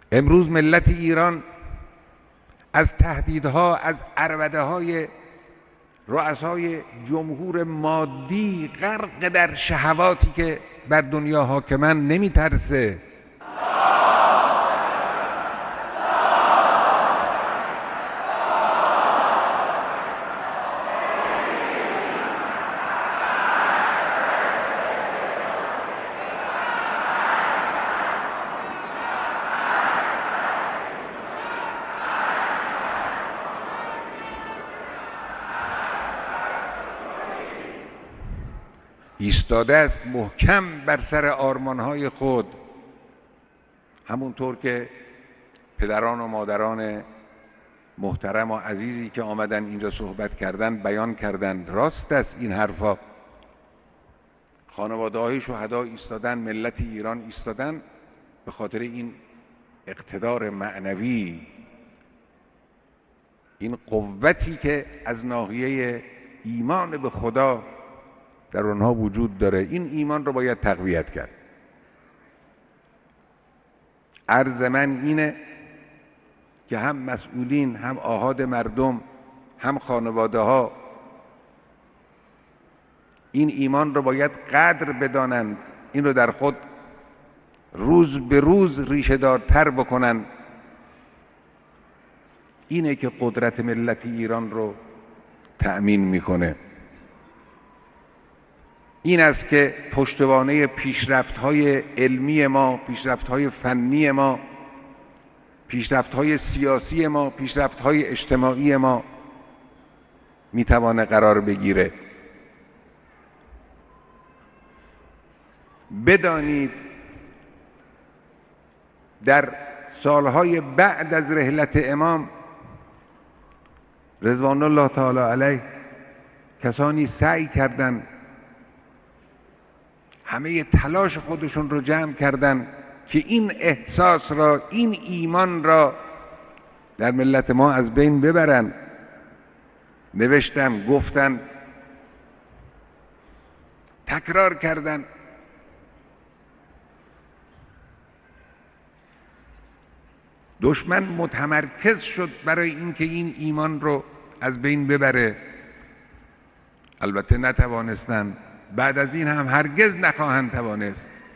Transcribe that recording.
امروز ملت ایران از تهدیدها، از عربده‌های رؤسای جمهور مادی غرق در شهواتی که بر دنیا حاکمن نمیترسه. ایستاده است محکم بر سر آرمانهای خود، همونطور که پدران و مادران محترم و عزیزی که آمدن اینجا صحبت کردن بیان کردن. راست است این حرفا. خانواده‌های شهدا ایستادن، ملت ایران ایستادن به خاطر این اقتدار معنوی، این قوتی که از ناحیه ایمان به خدا در اونها وجود داره. این ایمان رو باید تقویت کرد. عرض من اینه که هم مسئولین، هم آحاد مردم، هم خانواده ها این ایمان رو باید قدر بدانند، این رو در خود روز به روز ریشه دارتر بکنن. اینه که قدرت ملت ایران رو تأمین میکنه. این است که پشتوانه پیشرفت‌های علمی ما، پیشرفت‌های فنی ما، پیشرفت‌های سیاسی ما، پیشرفت‌های اجتماعی ما میتوانه قرار بگیره. بدانید در سالهای بعد از رحلت امام رضوان الله تعالی علیه کسانی سعی کردند، همه تلاش خودشون رو جمع کردن که این احساس را، این ایمان را در ملت ما از بین ببرن. نوشتن، گفتن، تکرار کردن. دشمن متمرکز شد برای اینکه این ایمان رو از بین ببره. البته نتوانستند، بعد از این هم هرگز نخواهند توانست.